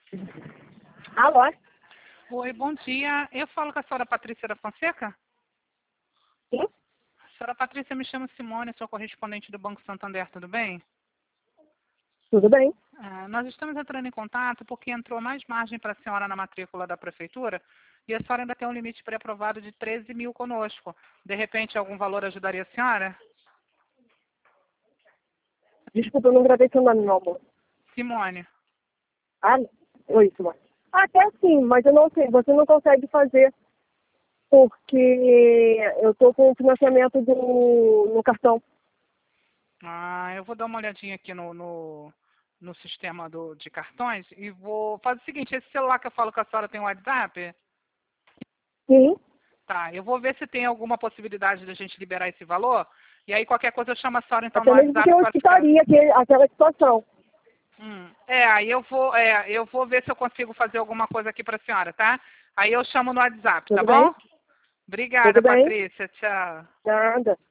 Alô? Oi, bom dia. Eu falo com a senhora Patrícia da Fonseca? Sim? A senhora Patrícia, me chama Simone, sou correspondente do Banco Santander, tudo bem? Tudo bem? Nós estamos entrando em contato porque entrou mais margem para a senhora na matrícula da prefeitura e a senhora ainda tem um limite pré-aprovado de 13 mil conosco. De repente, algum valor ajudaria a senhora? Desculpa, eu não gravei seu nome, meu amor. Simone. Ah, oi, Simone. Até sim, mas eu não sei, você não consegue fazer porque eu tô com o financiamento no cartão. Eu vou dar uma olhadinha aqui no sistema de cartões e vou fazer o seguinte, esse celular que eu falo com a senhora tem WhatsApp? Sim, Tá, eu vou ver se tem alguma possibilidade da gente liberar esse valor. E aí qualquer coisa eu chamo a senhora então no até mesmo que WhatsApp eu para ficar. explicaria aquela situação. Aí eu vou ver se eu consigo fazer alguma coisa aqui para a senhora, tá? Aí eu chamo no WhatsApp, tá Tudo bom? bem? Obrigada, Tudo bem? Patrícia. Tchau. Nada.